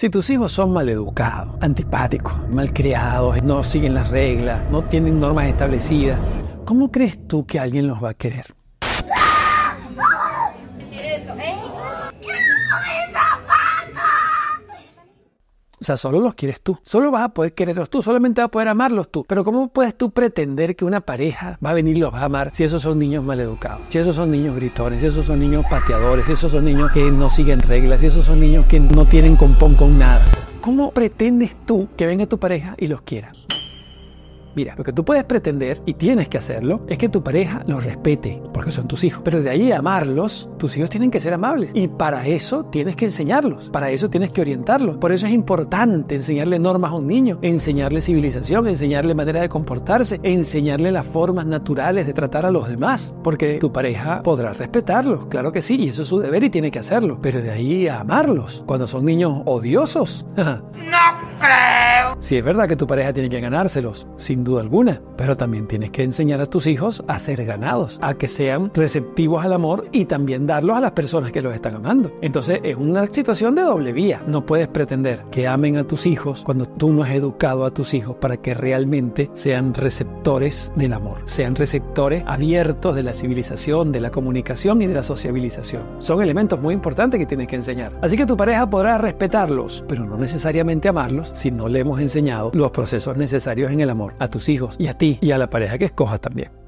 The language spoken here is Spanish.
Si tus hijos son maleducados, antipáticos, malcriados, no siguen las reglas, no tienen normas establecidas, ¿cómo crees tú que alguien los va a querer? O sea, solo los quieres tú. Solo vas a poder quererlos tú. Solamente vas a poder amarlos tú. Pero ¿cómo puedes tú pretender que una pareja va a venir y los va a amar si esos son niños maleducados? Si esos son niños gritones, si esos son niños pateadores, si esos son niños que no siguen reglas, si esos son niños que no tienen compón con nada. ¿Cómo pretendes tú que venga tu pareja y los quiera? Mira, lo que tú puedes pretender, y tienes que hacerlo, es que tu pareja los respete, porque son tus hijos. Pero de ahí a amarlos, tus hijos tienen que ser amables. Y para eso tienes que enseñarlos, para eso tienes que orientarlos. Por eso es importante enseñarle normas a un niño, enseñarle civilización, enseñarle manera de comportarse, enseñarle las formas naturales de tratar a los demás. Porque tu pareja podrá respetarlos, claro que sí, y eso es su deber y tiene que hacerlo. Pero de ahí a amarlos, cuando son niños odiosos, ¡no creo! Sí, es verdad que tu pareja tiene que ganárselos, sin duda alguna, pero también tienes que enseñar a tus hijos a ser ganados, a que sean receptivos al amor y también darlos a las personas que los están amando. Entonces es una situación de doble vía. No puedes pretender que amen a tus hijos cuando tú no has educado a tus hijos para que realmente sean receptores del amor, sean receptores abiertos de la civilización, de la comunicación y de la sociabilización. Son elementos muy importantes que tienes que enseñar. Así que tu pareja podrá respetarlos, pero no necesariamente amarlos si no le hemos enseñado los procesos necesarios en el amor a tus hijos y a ti y a la pareja que escojas también.